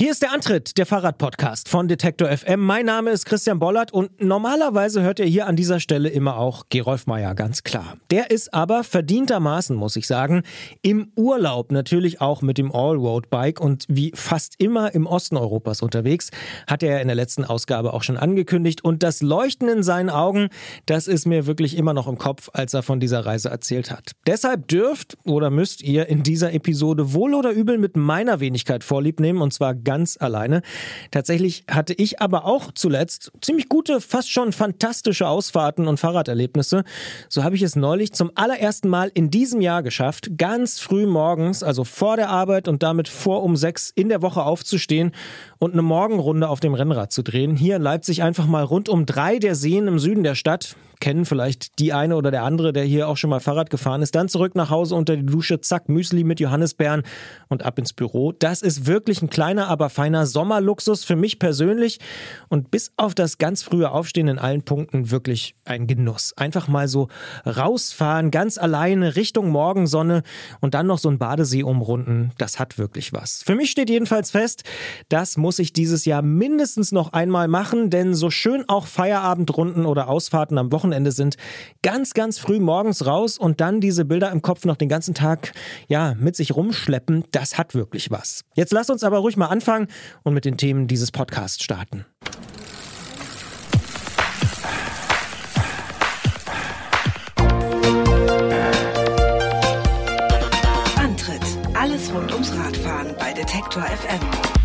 Hier ist der Antritt, der Fahrradpodcast von Detektor FM. Mein Name ist Christian Bollert und normalerweise hört ihr hier an dieser Stelle immer auch Gerolf Meyer, ganz klar. Der ist aber verdientermaßen, muss ich sagen, im Urlaub natürlich auch mit dem Allroad-Bike und wie fast immer im Osten Europas unterwegs, hat er in der letzten Ausgabe auch schon angekündigt. Und das Leuchten in seinen Augen, das ist mir wirklich immer noch im Kopf, als er von dieser Reise erzählt hat. Deshalb dürft oder müsst ihr in dieser Episode wohl oder übel mit meiner Wenigkeit Vorlieb nehmen, und zwar ganz alleine. Tatsächlich hatte ich aber auch zuletzt ziemlich gute, fast schon fantastische Ausfahrten und Fahrraderlebnisse. So habe ich es neulich zum allerersten Mal in diesem Jahr geschafft, ganz früh morgens, also vor der Arbeit und damit vor um 6 in der Woche aufzustehen und eine Morgenrunde auf dem Rennrad zu drehen. Hier in Leipzig einfach mal rund um 3 der Seen im Süden der Stadt. Kennen vielleicht die eine oder der andere, der hier auch schon mal Fahrrad gefahren ist. Dann zurück nach Hause unter die Dusche, zack, Müsli mit Johannisbeeren und ab ins Büro. Das ist wirklich ein kleiner, aber feiner Sommerluxus für mich persönlich und bis auf das ganz frühe Aufstehen in allen Punkten wirklich ein Genuss. Einfach mal so rausfahren, ganz alleine Richtung Morgensonne und dann noch so einen Badesee umrunden. Das hat wirklich was. Für mich steht jedenfalls fest, das muss ich dieses Jahr mindestens noch einmal machen, denn so schön auch Feierabendrunden oder Ausfahrten am Wochenende sind, ganz, ganz früh morgens raus und dann diese Bilder im Kopf noch den ganzen Tag mit sich rumschleppen, das hat wirklich was. Jetzt lasst uns aber ruhig mal anfangen und mit den Themen dieses Podcasts starten. Antritt: Alles rund ums Radfahren bei Detektor FM.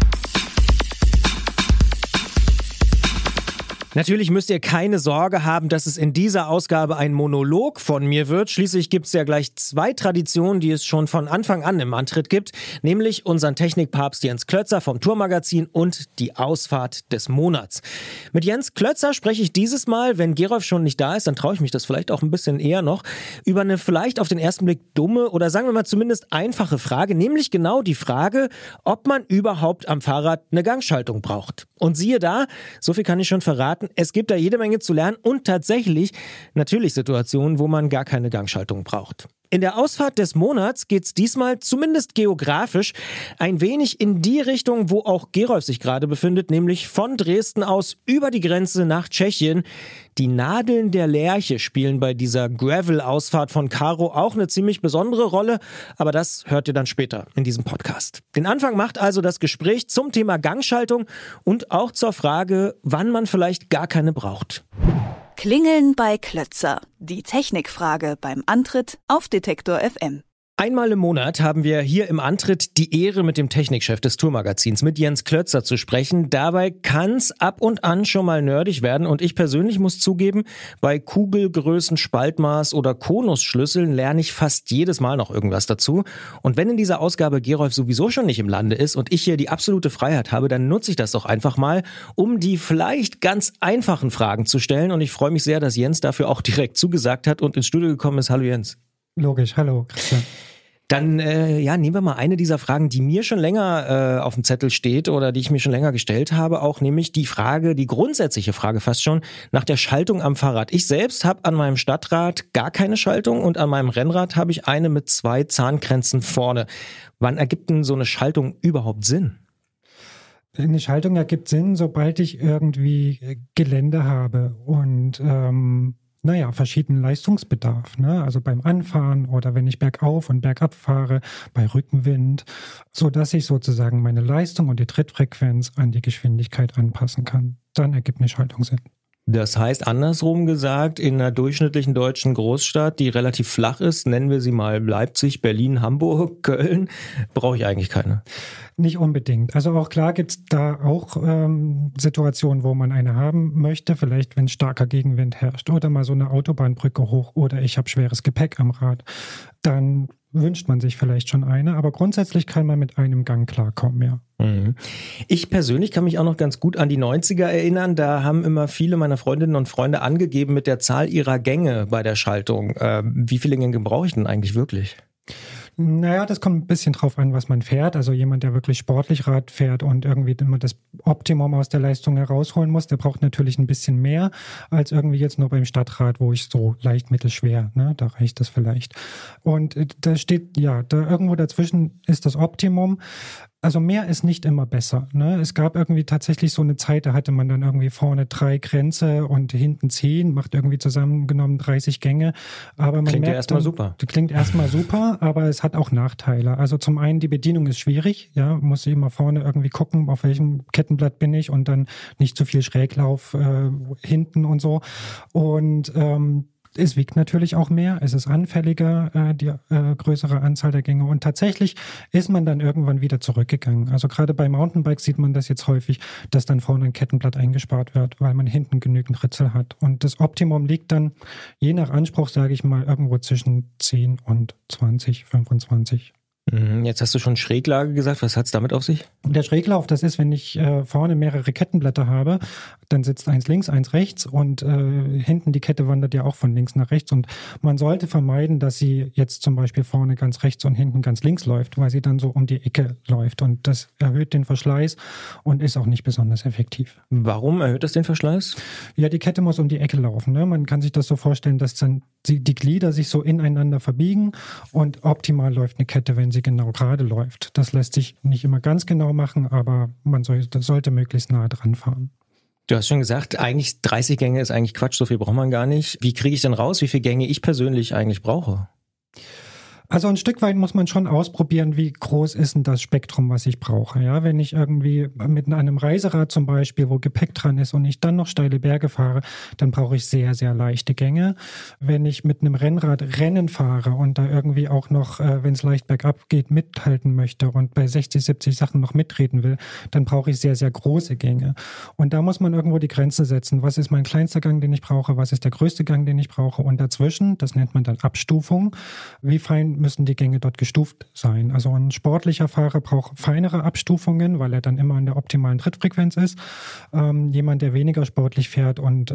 Natürlich müsst ihr keine Sorge haben, dass es in dieser Ausgabe ein Monolog von mir wird. Schließlich gibt es ja gleich 2 Traditionen, die es schon von Anfang an im Antritt gibt, nämlich unseren Technikpapst Jens Klötzer vom Tourmagazin und die Ausfahrt des Monats. Mit Jens Klötzer spreche ich dieses Mal, wenn Gerolf schon nicht da ist, dann traue ich mich das vielleicht auch ein bisschen eher noch, über eine vielleicht auf den ersten Blick dumme oder sagen wir mal zumindest einfache Frage, nämlich genau die Frage, ob man überhaupt am Fahrrad eine Gangschaltung braucht. Und siehe da, so viel kann ich schon verraten, es gibt da jede Menge zu lernen und tatsächlich natürlich Situationen, wo man gar keine Gangschaltung braucht. In der Ausfahrt des Monats geht's diesmal, zumindest geografisch, ein wenig in die Richtung, wo auch Gerolf sich gerade befindet, nämlich von Dresden aus über die Grenze nach Tschechien. Die Nadeln der Lerche spielen bei dieser Gravel-Ausfahrt von Karo auch eine ziemlich besondere Rolle, aber das hört ihr dann später in diesem Podcast. Den Anfang macht also das Gespräch zum Thema Gangschaltung und auch zur Frage, wann man vielleicht gar keine braucht. Klingeln bei Klötzer. Die Technikfrage beim Antritt auf Detektor FM. Einmal im Monat haben wir hier im Antritt die Ehre, mit dem Technikchef des Tourmagazins, mit Jens Klötzer, zu sprechen. Dabei kann's ab und an schon mal nerdig werden und ich persönlich muss zugeben, bei Kugelgrößen, Spaltmaß oder Konusschlüsseln lerne ich fast jedes Mal noch irgendwas dazu. Und wenn in dieser Ausgabe Gerolf sowieso schon nicht im Lande ist und ich hier die absolute Freiheit habe, dann nutze ich das doch einfach mal, um die vielleicht ganz einfachen Fragen zu stellen. Und ich freue mich sehr, dass Jens dafür auch direkt zugesagt hat und ins Studio gekommen ist. Hallo Jens. Logisch, hallo Christian. Dann nehmen wir mal eine dieser Fragen, die mir schon länger auf dem Zettel steht oder die ich mir schon länger gestellt habe, auch nämlich die Frage, die grundsätzliche Frage fast schon, nach der Schaltung am Fahrrad. Ich selbst habe an meinem Stadtrad gar keine Schaltung und an meinem Rennrad habe ich eine mit 2 Zahnkränzen vorne. Wann ergibt denn so eine Schaltung überhaupt Sinn? Eine Schaltung ergibt Sinn, sobald ich irgendwie Gelände habe und verschiedenen Leistungsbedarf, ne? Also beim Anfahren oder wenn ich bergauf und bergab fahre, bei Rückenwind, so dass ich sozusagen meine Leistung und die Trittfrequenz an die Geschwindigkeit anpassen kann. Dann ergibt eine Schaltung Sinn. Das heißt, andersrum gesagt, in einer durchschnittlichen deutschen Großstadt, die relativ flach ist, nennen wir sie mal Leipzig, Berlin, Hamburg, Köln, brauche ich eigentlich keine. Nicht unbedingt. Also auch klar gibt es da auch Situationen, wo man eine haben möchte, vielleicht wenn starker Gegenwind herrscht oder mal so eine Autobahnbrücke hoch oder ich habe schweres Gepäck am Rad. Dann wünscht man sich vielleicht schon eine, aber grundsätzlich kann man mit einem Gang klarkommen, ja. Ich persönlich kann mich auch noch ganz gut an die 90er erinnern. Da haben immer viele meiner Freundinnen und Freunde angegeben mit der Zahl ihrer Gänge bei der Schaltung. Wie viele Gänge brauche ich denn eigentlich wirklich? Naja, das kommt ein bisschen drauf an, was man fährt. Also jemand, der wirklich sportlich Rad fährt und irgendwie immer das Optimum aus der Leistung herausholen muss, der braucht natürlich ein bisschen mehr als irgendwie jetzt nur beim Stadtrad, wo ich so leicht mittelschwer, ne, da reicht das vielleicht. Und da steht, ja, da irgendwo dazwischen ist das Optimum. Also mehr ist nicht immer besser. Ne? Es gab irgendwie tatsächlich so eine Zeit, da hatte man dann irgendwie vorne 3 Kränze und hinten 10, macht irgendwie zusammengenommen 30 Gänge. Aber man Klingt merkt ja erstmal dann, super. Klingt erstmal super, aber es hat auch Nachteile. Also zum einen, die Bedienung ist schwierig. Ja, muss ich immer vorne irgendwie gucken, auf welchem Kettenblatt bin ich und dann nicht zu viel Schräglauf hinten und so. Und es wiegt natürlich auch mehr, es ist anfälliger, die größere Anzahl der Gänge. Und tatsächlich ist man dann irgendwann wieder zurückgegangen. Also gerade bei Mountainbikes sieht man das jetzt häufig, dass dann vorne ein Kettenblatt eingespart wird, weil man hinten genügend Ritzel hat. Und das Optimum liegt dann, je nach Anspruch, sage ich mal, irgendwo zwischen 10 und 20, 25. Jetzt hast du schon Schräglage gesagt. Was hat es damit auf sich? Der Schräglauf, das ist, wenn ich vorne mehrere Kettenblätter habe, dann sitzt eins links, eins rechts und hinten die Kette wandert ja auch von links nach rechts. Und man sollte vermeiden, dass sie jetzt zum Beispiel vorne ganz rechts und hinten ganz links läuft, weil sie dann so um die Ecke läuft. Und das erhöht den Verschleiß und ist auch nicht besonders effektiv. Warum erhöht das den Verschleiß? Ja, die Kette muss um die Ecke laufen. Ne? Man kann sich das so vorstellen, dass dann die Glieder sich so ineinander verbiegen und optimal läuft eine Kette, wenn sie genau gerade läuft. Das lässt sich nicht immer ganz genau machen, aber man sollte möglichst nahe dran fahren. Du hast schon gesagt, eigentlich 30 Gänge ist eigentlich Quatsch, so viel braucht man gar nicht. Wie kriege ich denn raus, wie viele Gänge ich persönlich eigentlich brauche? Also ein Stück weit muss man schon ausprobieren, wie groß ist denn das Spektrum, was ich brauche. Ja, wenn ich irgendwie mit einem Reiserad zum Beispiel, wo Gepäck dran ist und ich dann noch steile Berge fahre, dann brauche ich sehr, sehr leichte Gänge. Wenn ich mit einem Rennrad Rennen fahre und da irgendwie auch noch, wenn es leicht bergab geht, mithalten möchte und bei 60, 70 Sachen noch mitreden will, dann brauche ich sehr, sehr große Gänge. Und da muss man irgendwo die Grenze setzen. Was ist mein kleinster Gang, den ich brauche? Was ist der größte Gang, den ich brauche? Und dazwischen, das nennt man dann Abstufung, wie fein müssen die Gänge dort gestuft sein. Also ein sportlicher Fahrer braucht feinere Abstufungen, weil er dann immer an der optimalen Trittfrequenz ist. Jemand, der weniger sportlich fährt und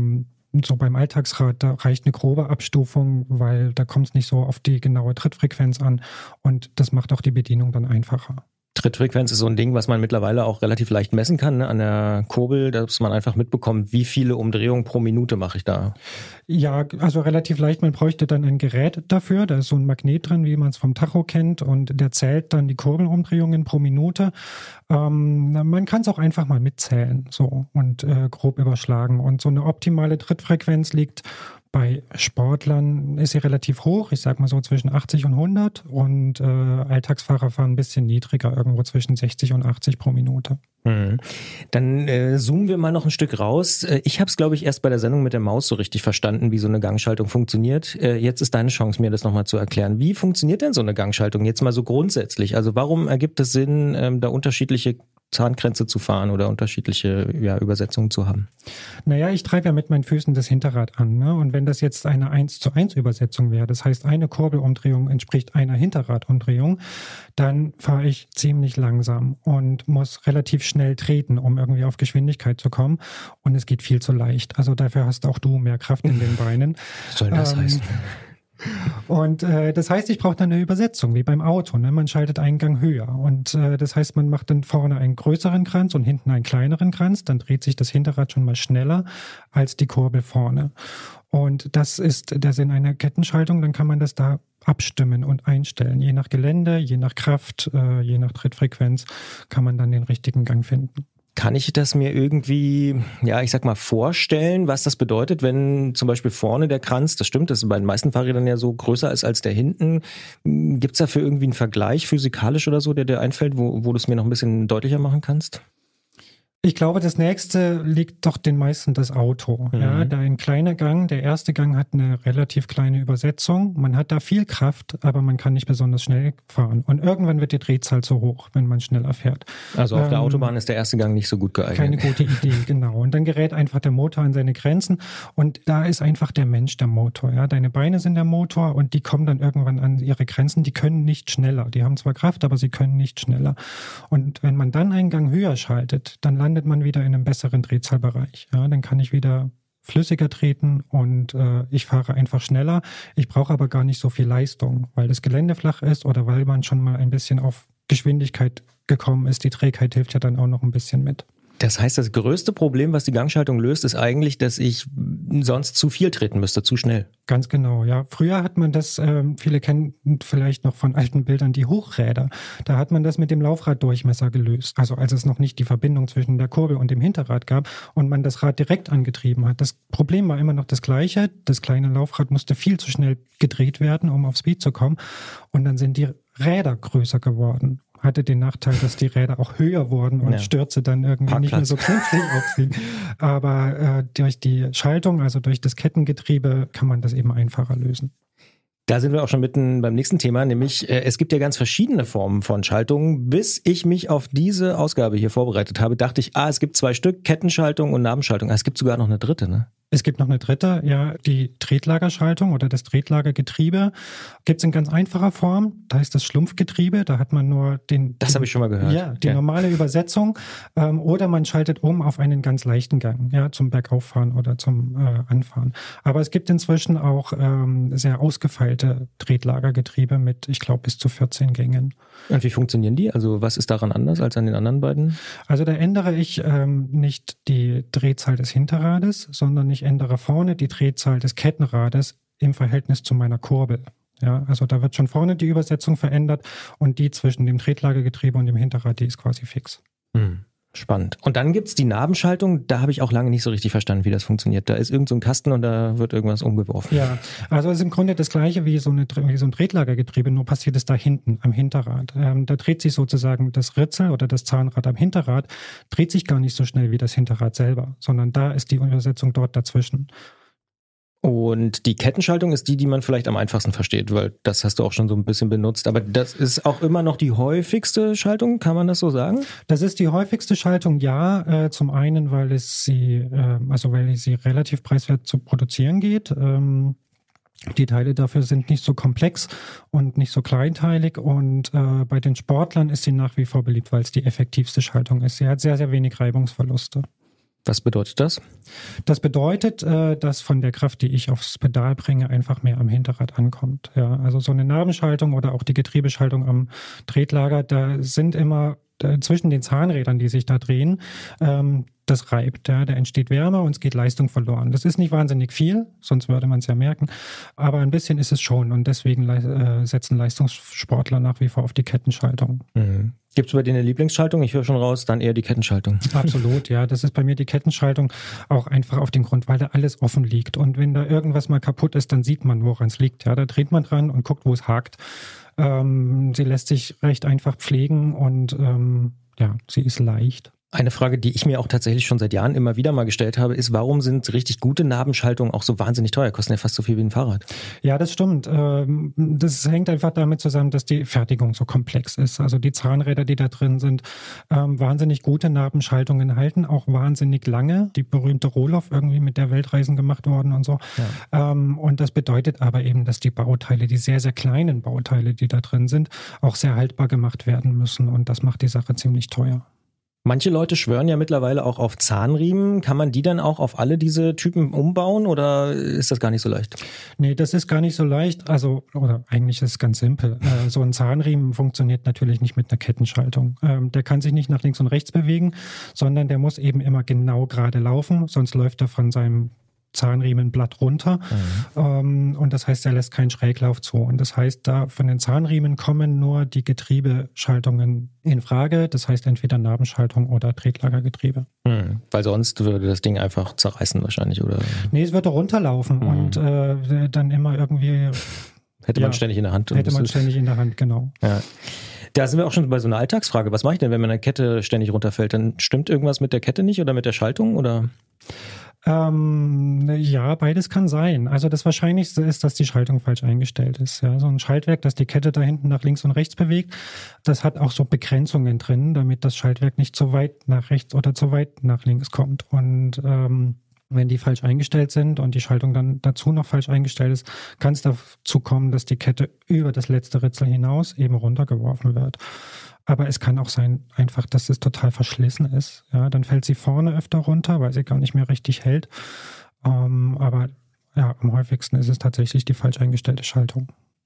so beim Alltagsrad, da reicht eine grobe Abstufung, weil da kommt es nicht so auf die genaue Trittfrequenz an und das macht auch die Bedienung dann einfacher. Trittfrequenz ist so ein Ding, was man mittlerweile auch relativ leicht messen kann, ne? An der Kurbel, dass man einfach mitbekommt, wie viele Umdrehungen pro Minute mache ich da. Ja, also relativ leicht. Man bräuchte dann ein Gerät dafür. Da ist so ein Magnet drin, wie man es vom Tacho kennt und der zählt dann die Kurbelumdrehungen pro Minute. Man kann es auch einfach mal mitzählen so und grob überschlagen. Und so eine optimale Trittfrequenz liegt bei Sportlern, ist sie relativ hoch, ich sag mal so zwischen 80 und 100 und Alltagsfahrer fahren ein bisschen niedriger, irgendwo zwischen 60 und 80 pro Minute. Dann zoomen wir mal noch ein Stück raus. Ich habe es, glaube ich, erst bei der Sendung mit der Maus so richtig verstanden, wie so eine Gangschaltung funktioniert. Jetzt ist deine Chance, mir das nochmal zu erklären. Wie funktioniert denn so eine Gangschaltung jetzt mal so grundsätzlich? Also warum ergibt es Sinn, da unterschiedliche Zahnkränze zu fahren oder unterschiedliche Übersetzungen zu haben? Naja, ich treibe ja mit meinen Füßen das Hinterrad an. Ne? Und wenn das jetzt eine 1:1 Übersetzung wäre, das heißt eine Kurbelumdrehung entspricht einer Hinterradumdrehung, dann fahre ich ziemlich langsam und muss relativ schnell treten, um irgendwie auf Geschwindigkeit zu kommen. Und es geht viel zu leicht. Also dafür hast auch du mehr Kraft in den Beinen. Was soll das heißen? Und das heißt, ich brauche dann eine Übersetzung, wie beim Auto. Ne? Man schaltet einen Gang höher. Und das heißt, man macht dann vorne einen größeren Kranz und hinten einen kleineren Kranz. Dann dreht sich das Hinterrad schon mal schneller als die Kurbel vorne. Und das ist der Sinn einer Kettenschaltung. Dann kann man das da abstimmen und einstellen. Je nach Gelände, je nach Kraft, je nach Trittfrequenz kann man dann den richtigen Gang finden. Kann ich das mir irgendwie, ich sag mal, vorstellen, was das bedeutet, wenn zum Beispiel vorne der Kranz, das stimmt, das ist bei den meisten Fahrrädern ja so größer ist als der hinten. Gibt's dafür irgendwie einen Vergleich physikalisch oder so, der dir einfällt, wo du es mir noch ein bisschen deutlicher machen kannst? Ich glaube, das nächste liegt doch den meisten das Auto. Ja, da ein kleiner Gang, der erste Gang hat eine relativ kleine Übersetzung. Man hat da viel Kraft, aber man kann nicht besonders schnell fahren. Und irgendwann wird die Drehzahl zu hoch, wenn man schneller fährt. Also auf der Autobahn ist der erste Gang nicht so gut geeignet. Keine gute Idee, genau. Und dann gerät einfach der Motor an seine Grenzen. Und da ist einfach der Mensch der Motor. Ja, deine Beine sind der Motor und die kommen dann irgendwann an ihre Grenzen. Die können nicht schneller. Die haben zwar Kraft, aber sie können nicht schneller. Und wenn man dann einen Gang höher schaltet, dann landet man wieder in einem besseren Drehzahlbereich. Ja, dann kann ich wieder flüssiger treten und ich fahre einfach schneller. Ich brauche aber gar nicht so viel Leistung, weil das Gelände flach ist oder weil man schon mal ein bisschen auf Geschwindigkeit gekommen ist. Die Trägheit hilft ja dann auch noch ein bisschen mit. Das heißt, das größte Problem, was die Gangschaltung löst, ist eigentlich, dass ich sonst zu viel treten müsste, zu schnell. Ganz genau, ja. Früher hat man das, viele kennen vielleicht noch von alten Bildern die Hochräder. Da hat man das mit dem Laufraddurchmesser gelöst. Also als es noch nicht die Verbindung zwischen der Kurbel und dem Hinterrad gab und man das Rad direkt angetrieben hat. Das Problem war immer noch das gleiche. Das kleine Laufrad musste viel zu schnell gedreht werden, um auf Speed zu kommen. Und dann sind die Räder größer geworden. Hatte den Nachteil, dass die Räder auch höher wurden und Stürze dann irgendwie nicht mehr so knifflig aussehen. Aber durch die Schaltung, also durch das Kettengetriebe, kann man das eben einfacher lösen. Da sind wir auch schon mitten beim nächsten Thema, nämlich es gibt ja ganz verschiedene Formen von Schaltungen. Bis ich mich auf diese Ausgabe hier vorbereitet habe, dachte ich, es gibt 2 Stück, Kettenschaltung und Nabenschaltung. Es gibt sogar noch eine dritte, ne? Es gibt noch eine dritte, ja, die Tretlagerschaltung oder das Tretlagergetriebe. Gibt es in ganz einfacher Form, da ist das Schlumpfgetriebe, da hat man nur Das habe ich schon mal gehört. Ja, die normale Übersetzung. Oder man schaltet um auf einen ganz leichten Gang, ja, zum Bergauffahren oder zum Anfahren. Aber es gibt inzwischen auch sehr ausgefeilte Tretlagergetriebe mit, ich glaube, bis zu 14 Gängen. Und wie funktionieren die? Also was ist daran anders als an den anderen beiden? Also da ändere ich nicht die Drehzahl des Hinterrades, sondern ich ändere vorne die Drehzahl des Kettenrades im Verhältnis zu meiner Kurbel. Ja, also da wird schon vorne die Übersetzung verändert und die zwischen dem Tretlagergetriebe und dem Hinterrad, die ist quasi fix. Spannend. Und dann gibt's die Nabenschaltung, da habe ich auch lange nicht so richtig verstanden, wie das funktioniert. Da ist irgend so ein Kasten und da wird irgendwas umgeworfen. Ja, also es ist im Grunde das gleiche wie so ein Tretlagergetriebe, nur passiert es da hinten am Hinterrad. Da dreht sich sozusagen das Ritzel oder das Zahnrad am Hinterrad, dreht sich gar nicht so schnell wie das Hinterrad selber, sondern da ist die Übersetzung dort dazwischen. Und die Kettenschaltung ist die man vielleicht am einfachsten versteht, weil das hast du auch schon so ein bisschen benutzt. Aber das ist auch immer noch die häufigste Schaltung, kann man das so sagen? Das ist die häufigste Schaltung, ja. Zum einen, weil sie relativ preiswert zu produzieren geht. Die Teile dafür sind nicht so komplex und nicht so kleinteilig und bei den Sportlern ist sie nach wie vor beliebt, weil es die effektivste Schaltung ist. Sie hat sehr, sehr wenig Reibungsverluste. Was bedeutet das? Das bedeutet, dass von der Kraft, die ich aufs Pedal bringe, einfach mehr am Hinterrad ankommt. Ja, also so eine Nabenschaltung oder auch die Getriebeschaltung am Tretlager, da sind immer zwischen den Zahnrädern, die sich da drehen, das reibt. Ja, da entsteht Wärme und es geht Leistung verloren. Das ist nicht wahnsinnig viel, sonst würde man es ja merken, aber ein bisschen ist es schon und deswegen setzen Leistungssportler nach wie vor auf die Kettenschaltung. Mhm. Gibt es bei dir eine Lieblingsschaltung? Ich höre schon raus, dann eher die Kettenschaltung. Absolut, ja. Das ist bei mir die Kettenschaltung auch einfach auf den Grund, weil da alles offen liegt. Und wenn da irgendwas mal kaputt ist, dann sieht man, woran es liegt. Ja, da dreht man dran und guckt, wo es hakt. Sie lässt sich recht einfach pflegen und sie ist leicht. Eine Frage, die ich mir auch tatsächlich schon seit Jahren immer wieder mal gestellt habe, ist, warum sind richtig gute Nabenschaltungen auch so wahnsinnig teuer? Kosten ja fast so viel wie ein Fahrrad. Ja, das stimmt. Das hängt einfach damit zusammen, dass die Fertigung so komplex ist. Also die Zahnräder, die da drin sind, wahnsinnig gute Nabenschaltungen halten, auch wahnsinnig lange. Die berühmte Rohloff irgendwie mit der Weltreisen gemacht worden und so. Ja. Und das bedeutet aber eben, dass die Bauteile, die sehr, sehr kleinen Bauteile, die da drin sind, auch sehr haltbar gemacht werden müssen. Und das macht die Sache ziemlich teuer. Manche Leute schwören ja mittlerweile auch auf Zahnriemen. Kann man die dann auch auf alle diese Typen umbauen oder ist das gar nicht so leicht? Nee, das ist gar nicht so leicht. Oder eigentlich ist es ganz simpel. So ein Zahnriemen funktioniert natürlich nicht mit einer Kettenschaltung. Der kann sich nicht nach links und rechts bewegen, sondern der muss eben immer genau gerade laufen, sonst läuft er von seinem Zahnriemenblatt runter. Und das heißt, er lässt keinen Schräglauf zu. Und das heißt, da von den Zahnriemen kommen nur die Getriebeschaltungen in Frage. Das heißt entweder Nabenschaltung oder Tretlagergetriebe. Weil sonst würde das Ding einfach zerreißen wahrscheinlich, oder? Nee, es würde runterlaufen und dann immer irgendwie... Hätte man ständig in der Hand. Hätte man ständig in der Hand, genau. Ja. Da sind wir auch schon bei so einer Alltagsfrage. Was mache ich denn, wenn meine Kette ständig runterfällt? Dann stimmt irgendwas mit der Kette nicht oder mit der Schaltung, oder... Ja, beides kann sein. Also das Wahrscheinlichste ist, dass die Schaltung falsch eingestellt ist. Ja, so ein Schaltwerk, das die Kette da hinten nach links und rechts bewegt, das hat auch so Begrenzungen drin, damit das Schaltwerk nicht zu weit nach rechts oder zu weit nach links kommt. Und wenn die falsch eingestellt sind und die Schaltung dann dazu noch falsch eingestellt ist, kann es dazu kommen, dass die Kette über das letzte Ritzel hinaus eben runtergeworfen wird. Aber es kann auch sein, einfach, dass es total verschlissen ist. Ja, dann fällt sie vorne öfter runter, weil sie gar nicht mehr richtig hält. Aber ja, am häufigsten ist es tatsächlich die falsch eingestellte Schaltung.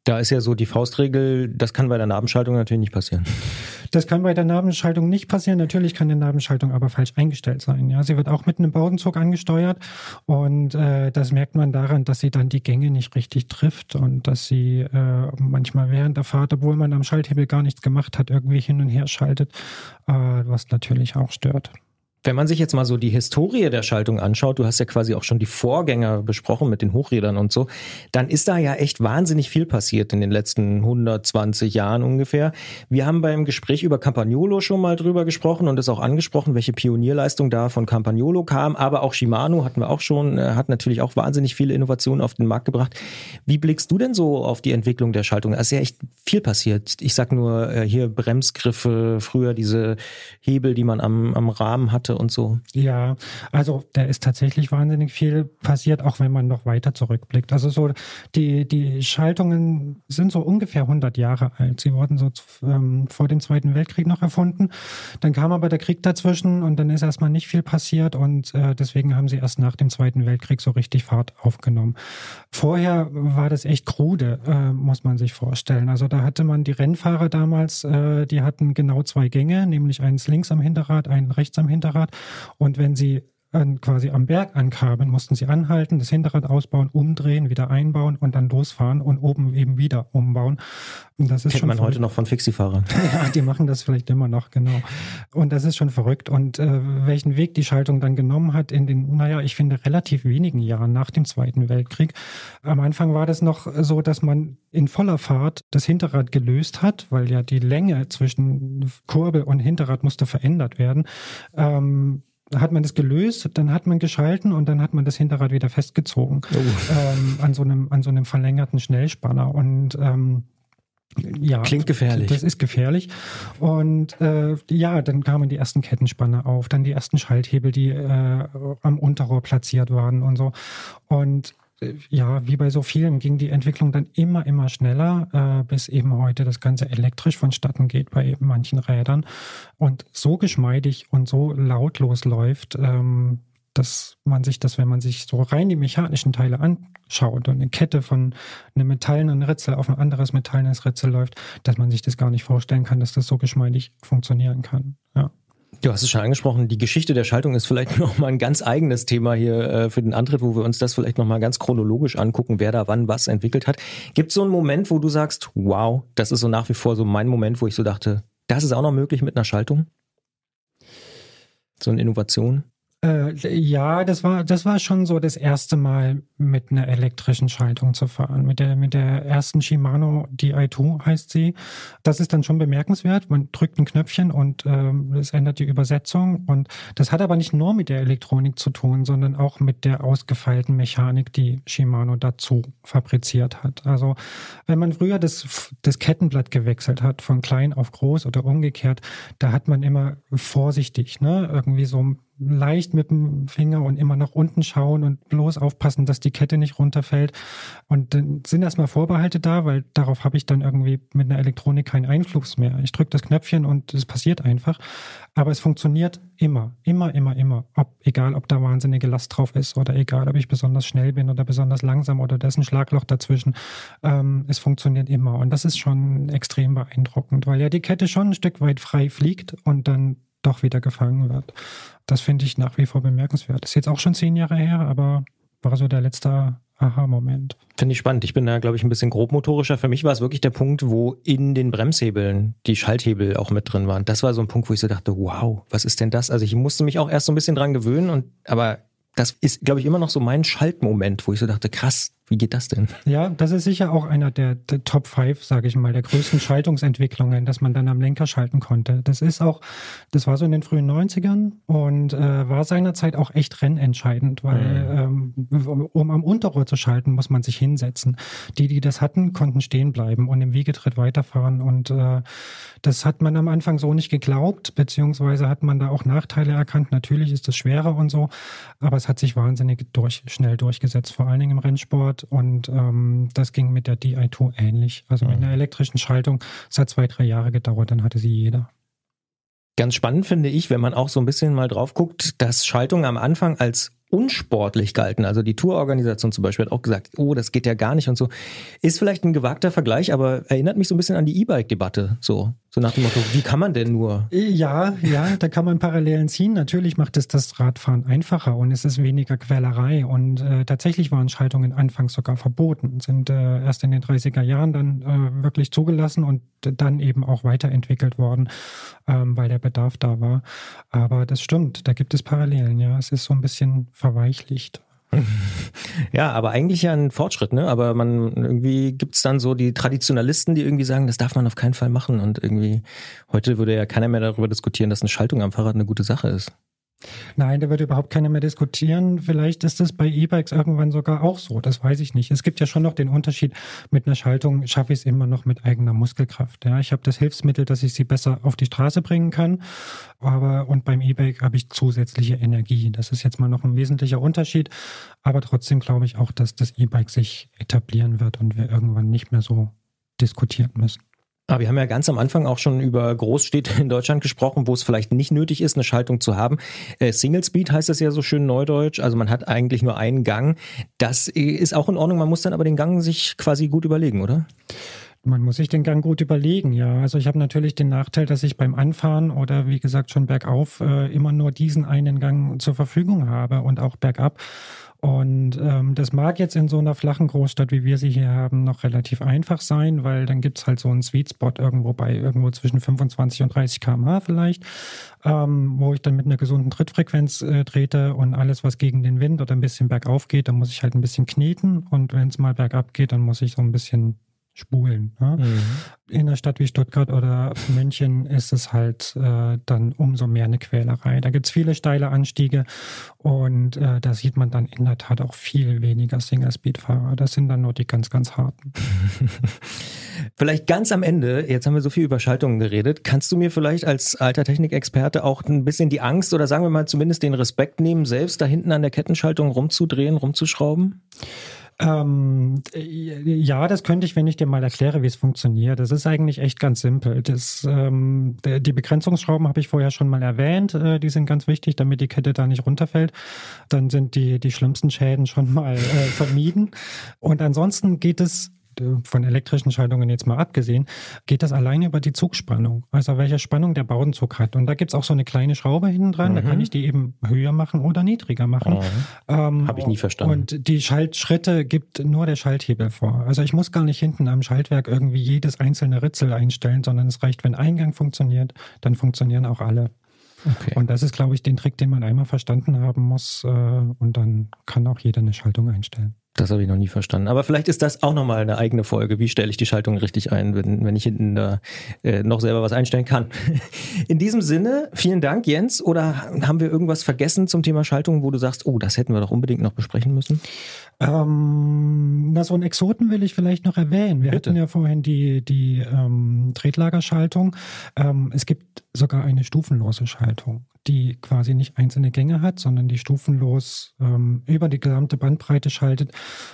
Da ist ja so die Faustregel, das kann bei der Nabenschaltung natürlich nicht passieren. Das kann bei der Nabenschaltung nicht passieren. Natürlich kann die Nabenschaltung aber falsch eingestellt sein. Ja, sie wird auch mit einem Bowdenzug angesteuert und das merkt man daran, dass sie dann die Gänge nicht richtig trifft und dass sie manchmal während der Fahrt, obwohl man am Schalthebel gar nichts gemacht hat, irgendwie hin und her schaltet, was natürlich auch stört. Wenn man sich jetzt mal so die Historie der Schaltung anschaut, du hast ja quasi auch schon die Vorgänger besprochen mit den Hochrädern und so, dann ist da ja echt wahnsinnig viel passiert in den letzten 120 Jahren ungefähr. Wir haben beim Gespräch über Campagnolo schon mal drüber gesprochen und es auch angesprochen, welche Pionierleistung da von Campagnolo kam, aber auch Shimano hatten wir auch schon, hat natürlich auch wahnsinnig viele Innovationen auf den Markt gebracht. Wie blickst du denn so auf die Entwicklung der Schaltung? Da ist ja echt viel passiert. Ich sag nur hier Bremsgriffe, früher diese Hebel, die man am Rahmen hatte und so. Ja, also da ist tatsächlich wahnsinnig viel passiert, auch wenn man noch weiter zurückblickt. Also so die Schaltungen sind so ungefähr 100 Jahre alt. Sie wurden so vor dem Zweiten Weltkrieg noch erfunden. Dann kam aber der Krieg dazwischen und dann ist erstmal nicht viel passiert und deswegen haben sie erst nach dem Zweiten Weltkrieg so richtig Fahrt aufgenommen. Vorher war das echt krude, muss man sich vorstellen. Also da hatte man die Rennfahrer damals, die hatten genau 2 Gänge, nämlich eins links am Hinterrad, einen rechts am Hinterrad. Und wenn sie quasi am Berg ankamen, mussten sie anhalten, das Hinterrad ausbauen, umdrehen, wieder einbauen und dann losfahren und oben eben wieder umbauen. Und das ist kennt schon man heute noch von Fixie-Fahrern. Ja, die machen das vielleicht immer noch, genau. Und das ist schon verrückt. Und welchen Weg die Schaltung dann genommen hat in den, ich finde, relativ wenigen Jahren nach dem Zweiten Weltkrieg. Am Anfang war das noch so, dass man in voller Fahrt das Hinterrad gelöst hat, weil ja die Länge zwischen Kurbel und Hinterrad musste verändert werden. Hat man das gelöst, dann hat man geschalten und dann hat man das Hinterrad wieder festgezogen an so einem verlängerten Schnellspanner und klingt gefährlich. Das ist gefährlich. Und dann kamen die ersten Kettenspanner auf, dann die ersten Schalthebel, die am Unterrohr platziert waren und so. Und wie bei so vielen ging die Entwicklung dann immer schneller, bis eben heute das Ganze elektrisch vonstatten geht bei manchen Rädern und so geschmeidig und so lautlos läuft, dass man sich das, wenn man sich so rein die mechanischen Teile anschaut und eine Kette von einem metallenen Ritzel auf ein anderes metallenes Ritzel läuft, dass man sich das gar nicht vorstellen kann, dass das so geschmeidig funktionieren kann. Ja. Du hast es schon angesprochen, die Geschichte der Schaltung ist vielleicht nochmal ein ganz eigenes Thema hier für den Antritt, wo wir uns das vielleicht nochmal ganz chronologisch angucken, wer da wann was entwickelt hat. Gibt es so einen Moment, wo du sagst, wow, das ist so nach wie vor so mein Moment, wo ich so dachte, das ist auch noch möglich mit einer Schaltung? So eine Innovation? Das war schon so das erste Mal mit einer elektrischen Schaltung zu fahren. Mit der ersten Shimano Di2 heißt sie. Das ist dann schon bemerkenswert. Man drückt ein Knöpfchen und es ändert die Übersetzung. Und das hat aber nicht nur mit der Elektronik zu tun, sondern auch mit der ausgefeilten Mechanik, die Shimano dazu fabriziert hat. Also wenn man früher das Kettenblatt gewechselt hat, von klein auf groß oder umgekehrt, da hat man immer vorsichtig, irgendwie so leicht mit dem Finger und immer nach unten schauen und bloß aufpassen, dass die Kette nicht runterfällt. Und dann sind erstmal Vorbehalte da, weil darauf habe ich dann irgendwie mit einer Elektronik keinen Einfluss mehr. Ich drücke das Knöpfchen und es passiert einfach. Aber es funktioniert immer. Egal, ob da wahnsinnige Last drauf ist oder egal, ob ich besonders schnell bin oder besonders langsam oder da ist ein Schlagloch dazwischen. Es funktioniert immer. Und das ist schon extrem beeindruckend, weil ja die Kette schon ein Stück weit frei fliegt und dann doch wieder gefangen wird. Das finde ich nach wie vor bemerkenswert. Ist jetzt auch schon 10 Jahre her, aber war so der letzte Aha-Moment. Finde ich spannend. Ich bin da, glaube ich, ein bisschen grobmotorischer. Für mich war es wirklich der Punkt, wo in den Bremshebeln die Schalthebel auch mit drin waren. Das war so ein Punkt, wo ich so dachte, wow, was ist denn das? Also ich musste mich auch erst so ein bisschen dran gewöhnen, aber das ist, glaube ich, immer noch so mein Schaltmoment, wo ich so dachte, krass, wie geht das denn? Ja, das ist sicher auch einer der Top 5, sage ich mal, der größten Schaltungsentwicklungen, dass man dann am Lenker schalten konnte. Das war so in den frühen 90ern und war seinerzeit auch echt rennentscheidend, weil um am Unterrohr zu schalten, muss man sich hinsetzen. Die das hatten, konnten stehen bleiben und im Wiegetritt weiterfahren und das hat man am Anfang so nicht geglaubt, beziehungsweise hat man da auch Nachteile erkannt. Natürlich ist es schwerer und so, aber es hat sich wahnsinnig schnell durchgesetzt, vor allen Dingen im Rennsport. Und das ging mit der Di2 ähnlich. Also mit einer elektrischen Schaltung. Es hat 2-3 Jahre gedauert, dann hatte sie jeder. Ganz spannend finde ich, wenn man auch so ein bisschen mal drauf guckt, dass Schaltung am Anfang als unsportlich galten. Also die Tourorganisation zum Beispiel hat auch gesagt, oh, das geht ja gar nicht und so. Ist vielleicht ein gewagter Vergleich, aber erinnert mich so ein bisschen an die E-Bike-Debatte. So nach dem Motto, wie kann man denn nur? Ja, da kann man Parallelen ziehen. Natürlich macht es das Radfahren einfacher und es ist weniger Quälerei. Und tatsächlich waren Schaltungen anfangs sogar verboten, sind erst in den 30er Jahren dann wirklich zugelassen und dann eben auch weiterentwickelt worden, weil der Bedarf da war. Aber das stimmt, da gibt es Parallelen, ja. Es ist so ein bisschen verweichlicht. Ja, aber eigentlich ja ein Fortschritt, ne? Aber irgendwie gibt's dann so die Traditionalisten, die irgendwie sagen, das darf man auf keinen Fall machen. Und irgendwie heute würde ja keiner mehr darüber diskutieren, dass eine Schaltung am Fahrrad eine gute Sache ist. Nein, da wird überhaupt keiner mehr diskutieren. Vielleicht ist es bei E-Bikes irgendwann sogar auch so, das weiß ich nicht. Es gibt ja schon noch den Unterschied, mit einer Schaltung schaffe ich es immer noch mit eigener Muskelkraft. Ja, ich habe das Hilfsmittel, dass ich sie besser auf die Straße bringen kann, und beim E-Bike habe ich zusätzliche Energie. Das ist jetzt mal noch ein wesentlicher Unterschied, aber trotzdem glaube ich auch, dass das E-Bike sich etablieren wird und wir irgendwann nicht mehr so diskutieren müssen. Aber wir haben ja ganz am Anfang auch schon über Großstädte in Deutschland gesprochen, wo es vielleicht nicht nötig ist, eine Schaltung zu haben. Single Speed heißt das ja so schön neudeutsch. Also man hat eigentlich nur einen Gang. Das ist auch in Ordnung. Man muss dann aber den Gang sich quasi gut überlegen, oder? Man muss sich den Gang gut überlegen, ja. Also ich habe natürlich den Nachteil, dass ich beim Anfahren oder wie gesagt schon bergauf immer nur diesen einen Gang zur Verfügung habe und auch bergab. Und das mag jetzt in so einer flachen Großstadt, wie wir sie hier haben, noch relativ einfach sein, weil dann gibt es halt so einen Sweet Spot irgendwo zwischen 25 und 30 km/h vielleicht, wo ich dann mit einer gesunden Trittfrequenz trete und alles, was gegen den Wind oder ein bisschen bergauf geht, dann muss ich halt ein bisschen kneten und wenn es mal bergab geht, dann muss ich so ein bisschen spulen. Ne? Mhm. In einer Stadt wie Stuttgart oder München ist es halt dann umso mehr eine Quälerei. Da gibt es viele steile Anstiege und da sieht man dann in der Tat auch viel weniger Single-Speed-Fahrer. Das sind dann nur die ganz, ganz harten. Vielleicht ganz am Ende, jetzt haben wir so viel über Schaltungen geredet, kannst du mir vielleicht als alter Technikexperte auch ein bisschen die Angst oder sagen wir mal zumindest den Respekt nehmen, selbst da hinten an der Kettenschaltung rumzudrehen, rumzuschrauben? Ja, das könnte ich, wenn ich dir mal erkläre, wie es funktioniert. Das ist eigentlich echt ganz simpel. Die Begrenzungsschrauben habe ich vorher schon mal erwähnt. Die sind ganz wichtig, damit die Kette da nicht runterfällt. Dann sind die schlimmsten Schäden schon mal vermieden. Und ansonsten geht es, von elektrischen Schaltungen jetzt mal abgesehen, geht das alleine über die Zugspannung. Also welche Spannung der Bowdenzug hat. Und da gibt es auch so eine kleine Schraube hinten dran, da kann ich die eben höher machen oder niedriger machen. Habe ich nie verstanden. Und die Schaltschritte gibt nur der Schalthebel vor. Also ich muss gar nicht hinten am Schaltwerk irgendwie jedes einzelne Ritzel einstellen, sondern es reicht, wenn ein Gang funktioniert, dann funktionieren auch alle. Okay. Und das ist, glaube ich, den Trick, den man einmal verstanden haben muss. Und dann kann auch jeder eine Schaltung einstellen. Das habe ich noch nie verstanden. Aber vielleicht ist das auch nochmal eine eigene Folge. Wie stelle ich die Schaltung richtig ein, wenn ich hinten da noch selber was einstellen kann? In diesem Sinne, vielen Dank, Jens. Oder haben wir irgendwas vergessen zum Thema Schaltung, wo du sagst, oh, das hätten wir doch unbedingt noch besprechen müssen? So einen Exoten will ich vielleicht noch erwähnen. Wir hatten ja vorhin die Tretlagerschaltung. Es gibt sogar eine stufenlose Schaltung, die quasi nicht einzelne Gänge hat, sondern die stufenlos über die gesamte Bandbreite schaltet.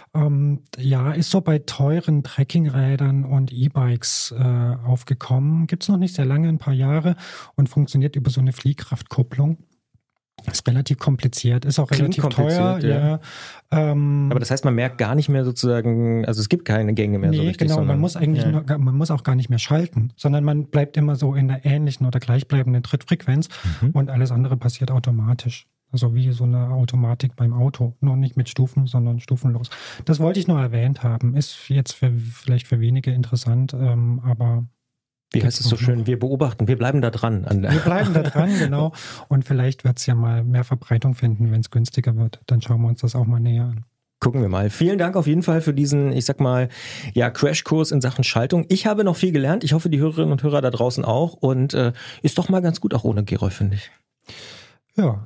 Ist so bei teuren Trekkingrädern und E-Bikes aufgekommen. Gibt es noch nicht sehr lange, ein paar Jahre und funktioniert über so eine Fliehkraftkupplung. Ist relativ kompliziert, ist auch relativ teuer. Ja. Aber das heißt, man merkt gar nicht mehr sozusagen, also es gibt keine Gänge mehr so richtig. Genau, man muss auch gar nicht mehr schalten, sondern man bleibt immer so in der ähnlichen oder gleichbleibenden Trittfrequenz und alles andere passiert automatisch. Also wie so eine Automatik beim Auto, nur nicht mit Stufen, sondern stufenlos. Das wollte ich noch erwähnt haben, ist jetzt vielleicht für wenige interessant, aber... Wie heißt es so schön? Wir beobachten, wir bleiben da dran. Wir bleiben da dran, genau. Und vielleicht wird es ja mal mehr Verbreitung finden, wenn es günstiger wird. Dann schauen wir uns das auch mal näher an. Gucken wir mal. Vielen Dank auf jeden Fall für diesen, ich sag mal, Crashkurs in Sachen Schaltung. Ich habe noch viel gelernt. Ich hoffe, die Hörerinnen und Hörer da draußen auch. Und ist doch mal ganz gut auch ohne Gerolf, finde ich. Ja.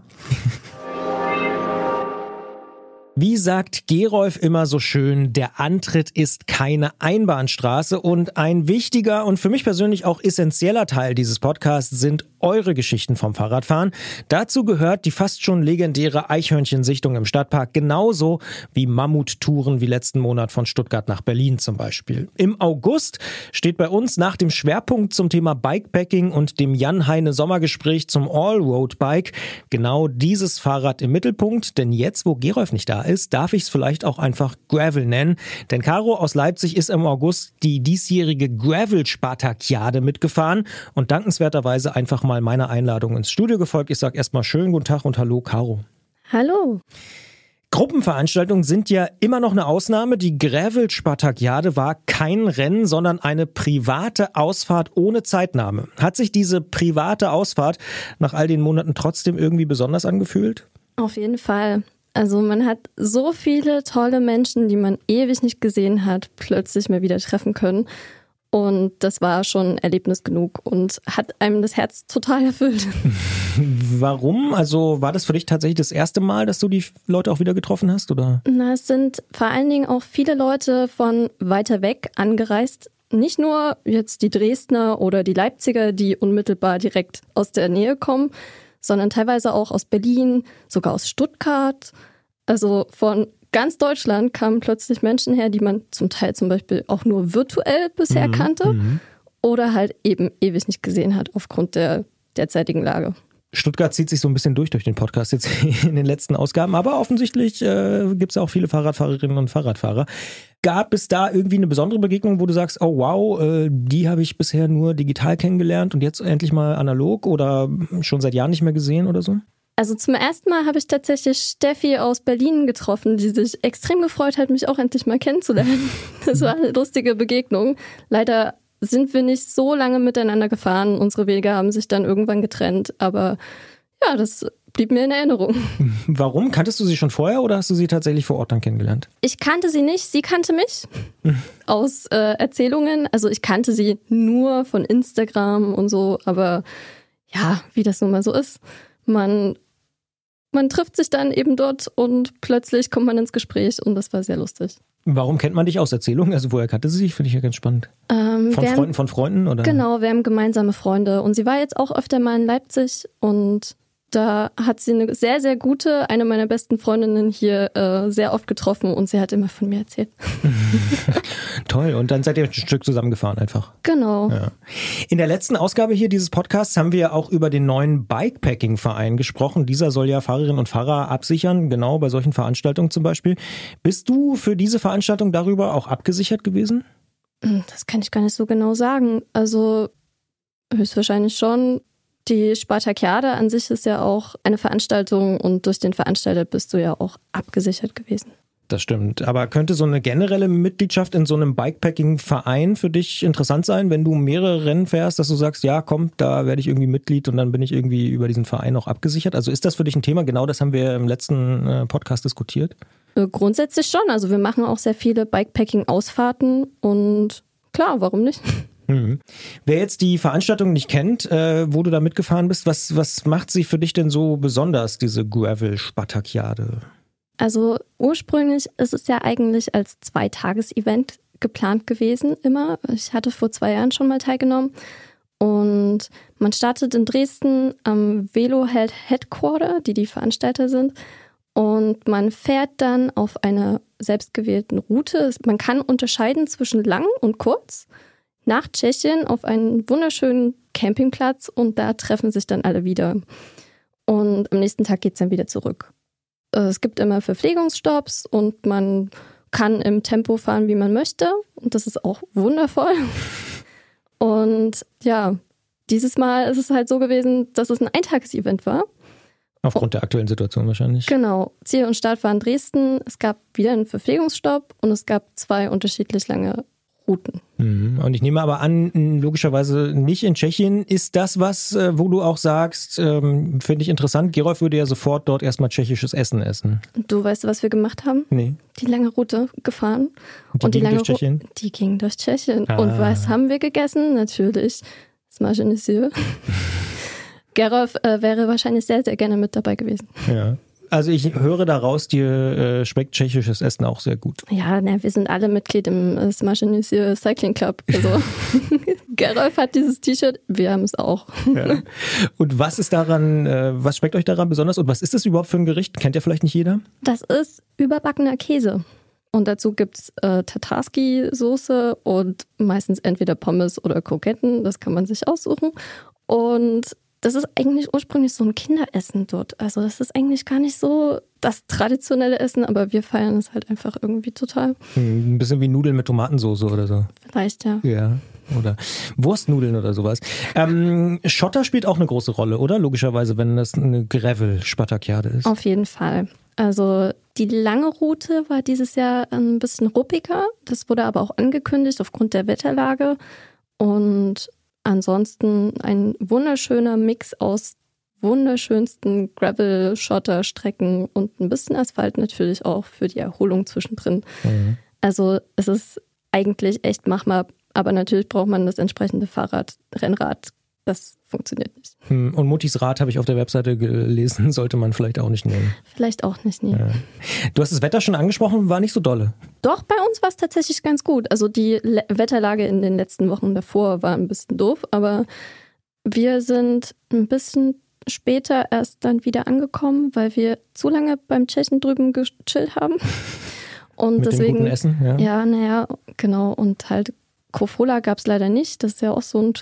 Wie sagt Gerolf immer so schön, der Antritt ist keine Einbahnstraße und ein wichtiger und für mich persönlich auch essentieller Teil dieses Podcasts sind eure Geschichten vom Fahrradfahren. Dazu gehört die fast schon legendäre Eichhörnchensichtung im Stadtpark, genauso wie Mammuttouren wie letzten Monat von Stuttgart nach Berlin zum Beispiel. Im August steht bei uns nach dem Schwerpunkt zum Thema Bikepacking und dem Jan-Heine-Sommergespräch zum Allroad-Bike genau dieses Fahrrad im Mittelpunkt. Denn jetzt, wo Gerolf nicht da ist, darf ich es vielleicht auch einfach Gravel nennen. Denn Caro aus Leipzig ist im August die diesjährige Gravel-Spartakiade mitgefahren und dankenswerterweise einfach mal meiner Einladung ins Studio gefolgt. Ich sage erstmal schönen guten Tag und hallo Caro. Hallo. Gruppenveranstaltungen sind ja immer noch eine Ausnahme. Die Gravel-Spartakiade war kein Rennen, sondern eine private Ausfahrt ohne Zeitnahme. Hat sich diese private Ausfahrt nach all den Monaten trotzdem irgendwie besonders angefühlt? Auf jeden Fall. Also man hat so viele tolle Menschen, die man ewig nicht gesehen hat, plötzlich mal wieder treffen können. Und das war schon Erlebnis genug und hat einem das Herz total erfüllt. Warum? Also war das für dich tatsächlich das erste Mal, dass du die Leute auch wieder getroffen hast, oder? Na, es sind vor allen Dingen auch viele Leute von weiter weg angereist. Nicht nur jetzt die Dresdner oder die Leipziger, die unmittelbar direkt aus der Nähe kommen, sondern teilweise auch aus Berlin, sogar aus Stuttgart. Also von ganz Deutschland kamen plötzlich Menschen her, die man zum Teil zum Beispiel auch nur virtuell bisher kannte oder halt eben ewig nicht gesehen hat aufgrund der derzeitigen Lage. Stuttgart zieht sich so ein bisschen durch den Podcast jetzt in den letzten Ausgaben, aber offensichtlich gibt es auch viele Fahrradfahrerinnen und Fahrradfahrer. Gab es da irgendwie eine besondere Begegnung, wo du sagst, oh wow, die habe ich bisher nur digital kennengelernt und jetzt endlich mal analog oder schon seit Jahren nicht mehr gesehen oder so? Also zum ersten Mal habe ich tatsächlich Steffi aus Berlin getroffen, die sich extrem gefreut hat, mich auch endlich mal kennenzulernen. Das war eine lustige Begegnung. Leider sind wir nicht so lange miteinander gefahren. Unsere Wege haben sich dann irgendwann getrennt. Aber ja, das blieb mir in Erinnerung. Warum? Kanntest du sie schon vorher oder hast du sie tatsächlich vor Ort dann kennengelernt? Ich kannte sie nicht, sie kannte mich aus Erzählungen. Also ich kannte sie nur von Instagram und so. Aber ja, wie das nun mal so ist. Man trifft sich dann eben dort und plötzlich kommt man ins Gespräch und das war sehr lustig. Warum kennt man dich aus Erzählungen? Also woher kannte sie sich? Finde ich ja ganz spannend. Von Freunden? Oder? Genau, wir haben gemeinsame Freunde und sie war jetzt auch öfter mal in Leipzig und da hat sie eine sehr, sehr gute, eine meiner besten Freundinnen hier sehr oft getroffen und sie hat immer von mir erzählt. Toll, und dann seid ihr ein Stück zusammengefahren einfach. Genau. Ja. In der letzten Ausgabe hier dieses Podcasts haben wir auch über den neuen Bikepacking-Verein gesprochen. Dieser soll ja Fahrerinnen und Fahrer absichern, genau bei solchen Veranstaltungen zum Beispiel. Bist du für diese Veranstaltung darüber auch abgesichert gewesen? Das kann ich gar nicht so genau sagen. Also höchstwahrscheinlich schon. Die Spartakiade an sich ist ja auch eine Veranstaltung und durch den Veranstalter bist du ja auch abgesichert gewesen. Das stimmt. Aber könnte so eine generelle Mitgliedschaft in so einem Bikepacking-Verein für dich interessant sein, wenn du mehrere Rennen fährst, dass du sagst, ja komm, da werde ich irgendwie Mitglied und dann bin ich irgendwie über diesen Verein auch abgesichert? Also ist das für dich ein Thema? Genau das haben wir im letzten Podcast diskutiert. Grundsätzlich schon. Also wir machen auch sehr viele Bikepacking-Ausfahrten und klar, warum nicht? Wer jetzt die Veranstaltung nicht kennt, wo du da mitgefahren bist, was macht sie für dich denn so besonders, diese Gravel-Spartakiade? Also ursprünglich ist es ja eigentlich als 2-Tages-Event geplant gewesen immer. Ich hatte vor 2 Jahren schon mal teilgenommen und man startet in Dresden am Veloheld Headquarter, die Veranstalter sind. Und man fährt dann auf einer selbstgewählten Route. Man kann unterscheiden zwischen lang und kurz. Nach Tschechien auf einen wunderschönen Campingplatz und da treffen sich dann alle wieder. Und am nächsten Tag geht es dann wieder zurück. Es gibt immer Verpflegungsstopps und man kann im Tempo fahren, wie man möchte. Und das ist auch wundervoll. Und ja, dieses Mal ist es halt so gewesen, dass es ein Eintages-Event war. Aufgrund der aktuellen Situation wahrscheinlich. Genau. Ziel und Start war in Dresden. Es gab wieder einen Verpflegungsstopp und es gab 2 unterschiedlich lange Routen. Und ich nehme aber an, logischerweise nicht in Tschechien. Ist das was, wo du auch sagst, finde ich interessant, Gerolf würde ja sofort dort erstmal tschechisches Essen essen. Du weißt, was wir gemacht haben? Nee. Die lange Route gefahren. Und die ging durch Tschechien? Die ging durch Tschechien. Und was haben wir gegessen? Natürlich Smažený syr. Gerolf wäre wahrscheinlich sehr, sehr gerne mit dabei gewesen. Ja. Also ich höre daraus, dir schmeckt tschechisches Essen auch sehr gut. Ja, wir sind alle Mitglied im Smaženíci Cycling Club. Also Gerolf hat dieses T-Shirt, wir haben es auch. Ja. Und was ist daran, was schmeckt euch daran besonders und was ist das überhaupt für ein Gericht? Kennt ja vielleicht nicht jeder? Das ist überbackener Käse. Und dazu gibt es Tatarski-Soße und meistens entweder Pommes oder Kroketten. Das kann man sich aussuchen. Und das ist eigentlich ursprünglich so ein Kinderessen dort. Also das ist eigentlich gar nicht so das traditionelle Essen, aber wir feiern es halt einfach irgendwie total. Ein bisschen wie Nudeln mit Tomatensauce oder so. Vielleicht, ja. Ja, oder Wurstnudeln oder sowas. Schotter spielt auch eine große Rolle, oder? Logischerweise, wenn das eine Gravel-Spartakiade ist. Auf jeden Fall. Also die lange Route war dieses Jahr ein bisschen ruppiger. Das wurde aber auch angekündigt aufgrund der Wetterlage. Und ansonsten ein wunderschöner Mix aus wunderschönsten Gravel-Schotter-Strecken und ein bisschen Asphalt natürlich auch für die Erholung zwischendrin. Mhm. Also es ist eigentlich echt machbar, aber natürlich braucht man das entsprechende Fahrrad, Rennrad. Das funktioniert nicht. Und Muttis Rad habe ich auf der Webseite gelesen, sollte man vielleicht auch nicht nehmen. Vielleicht auch nicht nehmen. Ja. Du hast das Wetter schon angesprochen, war nicht so dolle. Doch, bei uns war es tatsächlich ganz gut. Also die Wetterlage in den letzten Wochen davor war ein bisschen doof, aber wir sind ein bisschen später erst dann wieder angekommen, weil wir zu lange beim Tschechen drüben gechillt haben. Und mit deswegen, dem guten Essen, ja. Ja, naja, genau. Und halt Kofola gab es leider nicht. Das ist ja auch so ein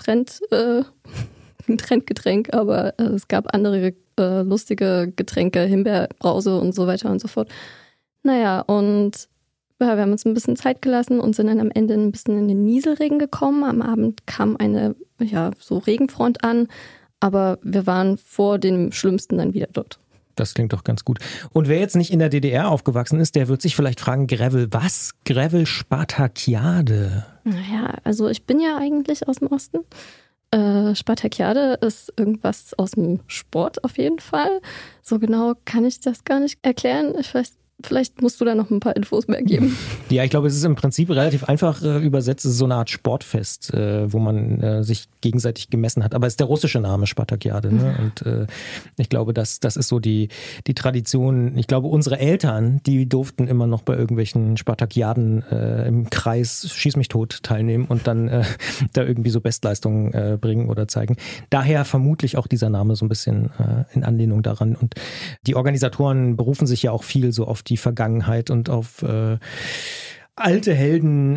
Trendgetränk, aber es gab andere lustige Getränke, Himbeerbrause und so weiter und so fort. Naja, und ja, wir haben uns ein bisschen Zeit gelassen und sind dann am Ende ein bisschen in den Nieselregen gekommen. Am Abend kam eine so Regenfront an, aber wir waren vor dem Schlimmsten dann wieder dort. Das klingt doch ganz gut. Und wer jetzt nicht in der DDR aufgewachsen ist, der wird sich vielleicht fragen, Gravel, was? Gravel Spartakiade? Naja, also ich bin ja eigentlich aus dem Osten. Spartakiade ist irgendwas aus dem Sport auf jeden Fall. So genau kann ich das gar nicht erklären. Vielleicht musst du da noch ein paar Infos mehr geben. Ja, ich glaube, es ist im Prinzip relativ einfach übersetzt. Es ist so eine Art Sportfest, wo man sich gegenseitig gemessen hat. Aber es ist der russische Name Spartakiade. Ne? Und ich glaube, das ist so die Tradition. Ich glaube, unsere Eltern, die durften immer noch bei irgendwelchen Spartakiaden im Kreis Schieß mich tot teilnehmen und dann da irgendwie so Bestleistungen bringen oder zeigen. Daher vermutlich auch dieser Name so ein bisschen in Anlehnung daran. Und die Organisatoren berufen sich ja auch viel so auf die Vergangenheit und auf alte Helden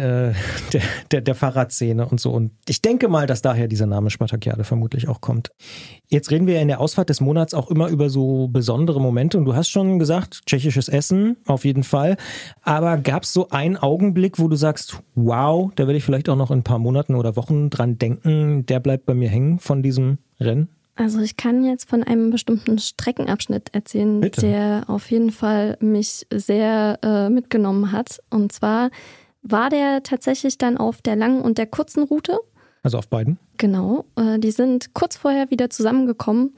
der Fahrradszene und so. Und ich denke mal, dass daher dieser Name Spartakiade vermutlich auch kommt. Jetzt reden wir ja in der Ausfahrt des Monats auch immer über so besondere Momente. Und du hast schon gesagt, tschechisches Essen auf jeden Fall. Aber gab es so einen Augenblick, wo du sagst, wow, da werde ich vielleicht auch noch in ein paar Monaten oder Wochen dran denken, der bleibt bei mir hängen von diesem Rennen? Also ich kann jetzt von einem bestimmten Streckenabschnitt erzählen, Bitte. Der auf jeden Fall mich sehr mitgenommen hat. Und zwar war der tatsächlich dann auf der langen und der kurzen Route. Also auf beiden? Genau. Die sind kurz vorher wieder zusammengekommen.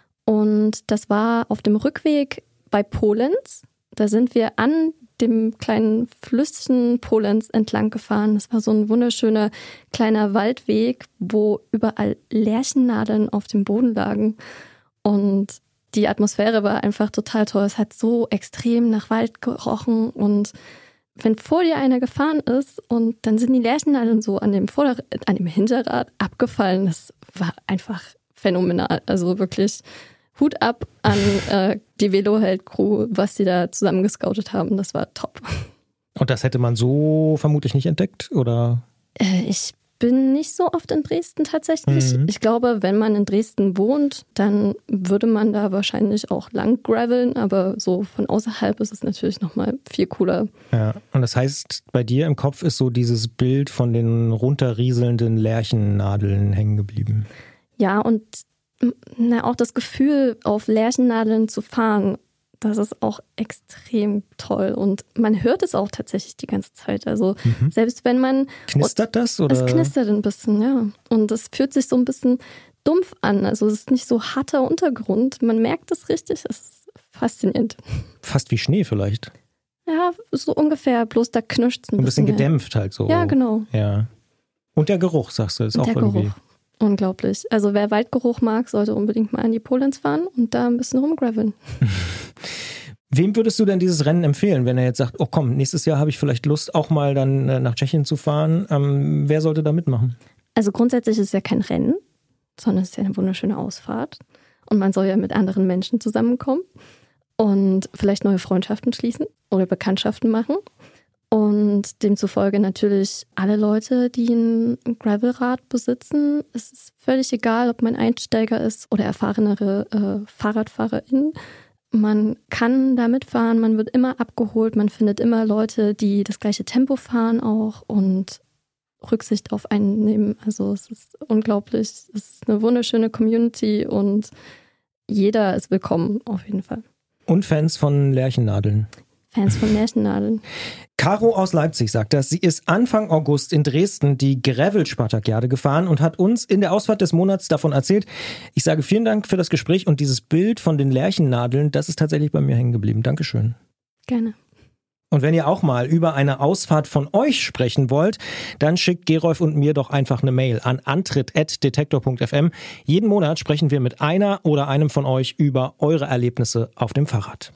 Und das war auf dem Rückweg bei Polenz. Da sind wir an dem kleinen Flüsschen Polenz entlang gefahren. Das war so ein wunderschöner kleiner Waldweg, wo überall Lärchennadeln auf dem Boden lagen. Und die Atmosphäre war einfach total toll. Es hat so extrem nach Wald gerochen. Und wenn vor dir einer gefahren ist und dann sind die Lärchennadeln so an dem Hinterrad abgefallen, das war einfach phänomenal. Also wirklich Hut ab an die Veloheld-Crew, was sie da zusammen gescoutet haben. Das war top. Und das hätte man so vermutlich nicht entdeckt, oder? Ich bin nicht so oft in Dresden tatsächlich. Mhm. Ich glaube, wenn man in Dresden wohnt, dann würde man da wahrscheinlich auch lang graveln, aber so von außerhalb ist es natürlich nochmal viel cooler. Ja, und das heißt, bei dir im Kopf ist so dieses Bild von den runterrieselnden Lärchennadeln hängen geblieben. Ja, und auch das Gefühl, auf Lärchennadeln zu fahren, das ist auch extrem toll. Und man hört es auch tatsächlich die ganze Zeit. Also selbst wenn man... Knistert das? Oder? Es knistert ein bisschen, ja. Und es fühlt sich so ein bisschen dumpf an. Also es ist nicht so harter Untergrund. Man merkt es richtig. Es ist faszinierend. Fast wie Schnee vielleicht. Ja, so ungefähr. Bloß da knirscht es ein bisschen gedämpft halt so. Ja, genau. Ja. Und der Geruch, sagst du, ist auch irgendwie... Geruch. Unglaublich. Also wer Waldgeruch mag, sollte unbedingt mal an die Polenz fahren und da ein bisschen rumgraveln. Wem würdest du denn dieses Rennen empfehlen, wenn er jetzt sagt, oh komm, nächstes Jahr habe ich vielleicht Lust, auch mal dann nach Tschechien zu fahren? Wer sollte da mitmachen? Also grundsätzlich ist es ja kein Rennen, sondern es ist ja eine wunderschöne Ausfahrt. Und man soll ja mit anderen Menschen zusammenkommen und vielleicht neue Freundschaften schließen oder Bekanntschaften machen. Und demzufolge natürlich alle Leute, die ein Gravelrad besitzen. Es ist völlig egal, ob man Einsteiger ist oder erfahrenere FahrradfahrerInnen. Man kann da mitfahren, man wird immer abgeholt, man findet immer Leute, die das gleiche Tempo fahren auch und Rücksicht auf einen nehmen. Also es ist unglaublich, es ist eine wunderschöne Community und jeder ist willkommen auf jeden Fall. Und Fans von Lärchennadeln. Fans von Lärchennadeln. Caro aus Leipzig sagt das. Sie ist Anfang August in Dresden die Gravel-Spartakiade gefahren und hat uns in der Ausfahrt des Monats davon erzählt. Ich sage vielen Dank für das Gespräch und dieses Bild von den Lärchennadeln, das ist tatsächlich bei mir hängen geblieben. Dankeschön. Gerne. Und wenn ihr auch mal über eine Ausfahrt von euch sprechen wollt, dann schickt Gerolf und mir doch einfach eine Mail an antritt@detektor.fm. Jeden Monat sprechen wir mit einer oder einem von euch über eure Erlebnisse auf dem Fahrrad.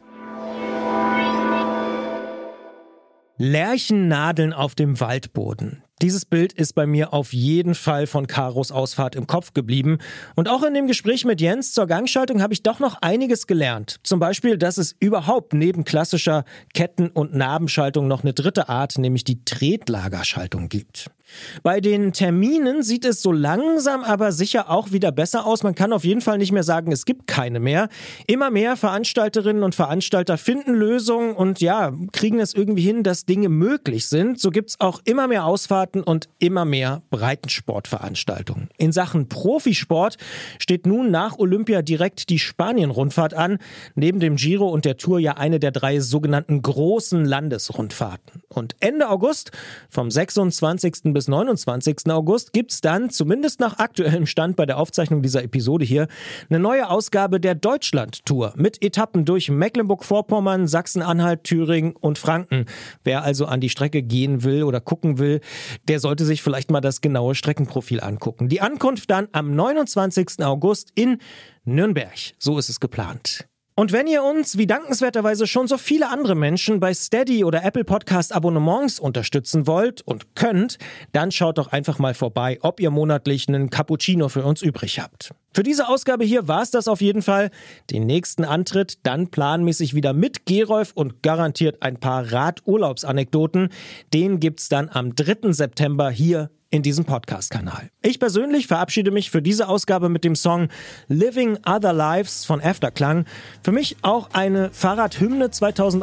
Lärchennadeln auf dem Waldboden. Dieses Bild ist bei mir auf jeden Fall von Karos Ausfahrt im Kopf geblieben. Und auch in dem Gespräch mit Jens zur Gangschaltung habe ich doch noch einiges gelernt. Zum Beispiel, dass es überhaupt neben klassischer Ketten- und Nabenschaltung noch eine dritte Art, nämlich die Tretlagerschaltung gibt. Bei den Terminen sieht es so langsam aber sicher auch wieder besser aus. Man kann auf jeden Fall nicht mehr sagen, es gibt keine mehr. Immer mehr Veranstalterinnen und Veranstalter finden Lösungen und ja, kriegen es irgendwie hin, dass Dinge möglich sind. So gibt es auch immer mehr Ausfahrten und immer mehr Breitensportveranstaltungen. In Sachen Profisport steht nun nach Olympia direkt die Spanien-Rundfahrt an. Neben dem Giro und der Tour ja eine der 3 sogenannten großen Landesrundfahrten. Und Ende August, vom 26. bis 29. August, gibt's dann, zumindest nach aktuellem Stand bei der Aufzeichnung dieser Episode hier, eine neue Ausgabe der Deutschland-Tour mit Etappen durch Mecklenburg-Vorpommern, Sachsen-Anhalt, Thüringen und Franken. Wer also an die Strecke gehen will oder gucken will, der sollte sich vielleicht mal das genaue Streckenprofil angucken. Die Ankunft dann am 29. August in Nürnberg. So ist es geplant. Und wenn ihr uns, wie dankenswerterweise schon so viele andere Menschen, bei Steady oder Apple Podcast Abonnements unterstützen wollt und könnt, dann schaut doch einfach mal vorbei, ob ihr monatlich einen Cappuccino für uns übrig habt. Für diese Ausgabe hier war es das auf jeden Fall. Den nächsten Antritt dann planmäßig wieder mit Gerolf und garantiert ein paar Radurlaubsanekdoten. Den gibt's dann am 3. September hier in diesem Podcast-Kanal. Ich persönlich verabschiede mich für diese Ausgabe mit dem Song Living Other Lives von Afterklang. Für mich auch eine Fahrradhymne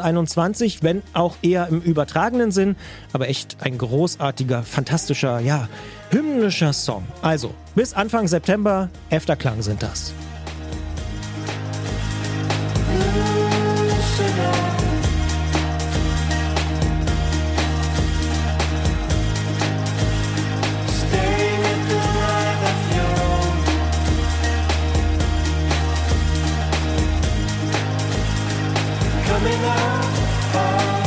2021, wenn auch eher im übertragenen Sinn, aber echt ein großartiger, fantastischer, ja, hymnischer Song. Also, bis Anfang September, Afterklang sind das. Coming out